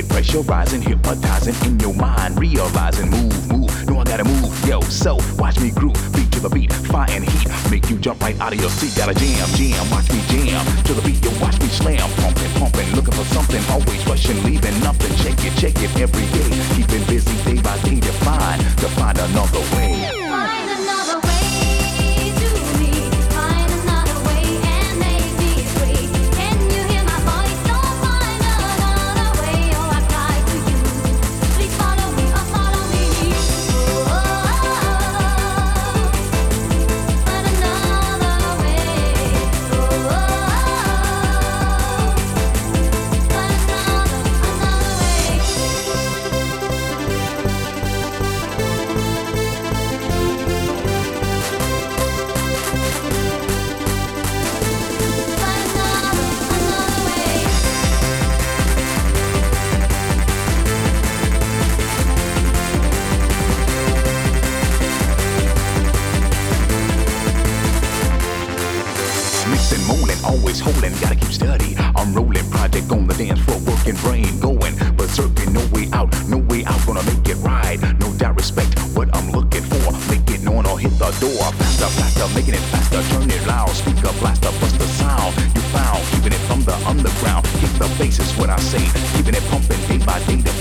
get pressurizing, hypnotizing in your mind, realizing move, no I gotta move, yo, so watch me groove, beat to the beat, fire and heat, make you jump right out of your seat, gotta jam, watch me jam, to the beat, yo, watch me slam, pumping, looking for something, always rushing, leaving nothing, check it every day, keeping busy day by day to find another way. Find another way to me, find another way and make me free. Can you hear my voice? Don't find another way, oh I cry to you. Please follow me, oh follow me. Oh, find another way. Oh, find another Mixing, molding, always holding, gotta keep steady. I'm rolling, project on the dance floor, working, brain going, berserking, no way out, gonna make it right. No doubt, respect what I'm looking for. Make it known or hit the door. Faster, making it faster, turn it loud. Speaker, blaster, bust the sound. You found, keeping it from the underground. Kick the bass is what I say, keeping it pumping day by day to